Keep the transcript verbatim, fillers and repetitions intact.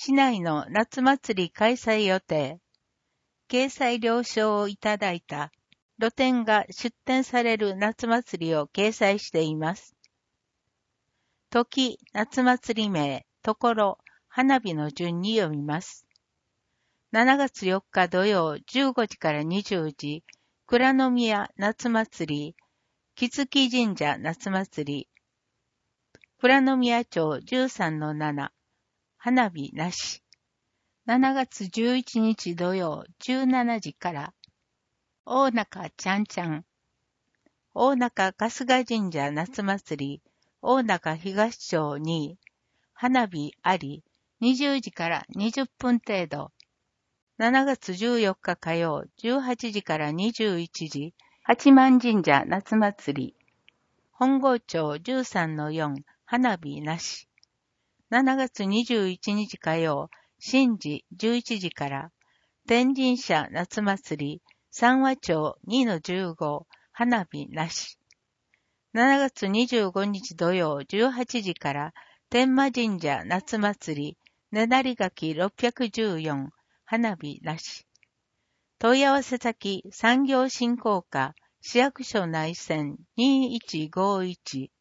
市内の夏祭り開催予定。掲載了承をいただいた露店が出店される夏祭りを掲載しています。時、夏祭り名、ところ、花火の順に読みます。しちがつよっか土曜じゅうごじからにじゅうじ、倉宮夏祭り、木月神社夏祭り、倉宮町 じゅうさんのなな、花火なし。しちがつじゅういちにち土曜じゅうしちじから、大中ちゃんちゃん、大中春日神社夏祭り、大中東町に、花火あり、にじゅうじからにじゅっぷん程度。しちがつじゅうよっか火曜じゅうはちじからにじゅういちじ、八幡神社夏祭り、本郷町 じゅうさんのよん、花火なし。しちがつにじゅういちにち火曜、神事じゅういちじから、天神社夏祭り、三和町 にのじゅうご、花火なし。しちがつにじゅうごにち土曜じゅうはちじから、天満神社夏祭り、ねだり垣ろっぴゃくじゅうよん、花火なし。問い合わせ先、産業振興課、市役所内線にいちごいち